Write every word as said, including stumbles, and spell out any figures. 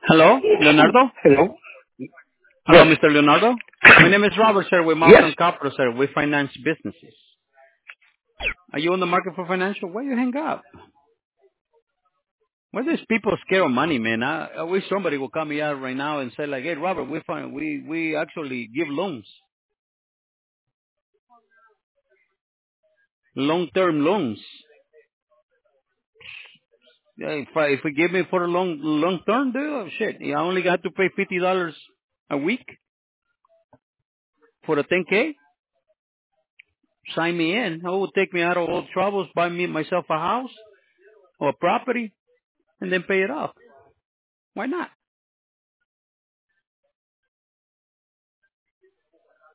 Hello, Leonardo? Hello? Hello, Yes. mister Leonardo? My name is Robert, sir, with Yes. Mountain Capital, sir. We finance businesses. Are you on the market for financial? Why you hang up? Why these people scared of money, man? I, I wish somebody would call me out right now and say like, hey, Robert, we find, we, we actually give loans, long-term loans. Yeah, if I, if we give me for a long, long term, dude, oh, shit, I only got to pay fifty dollars a week for the ten K. Sign me in. It will take me out of all troubles, buy me myself a house or a property, and then pay it off. Why not?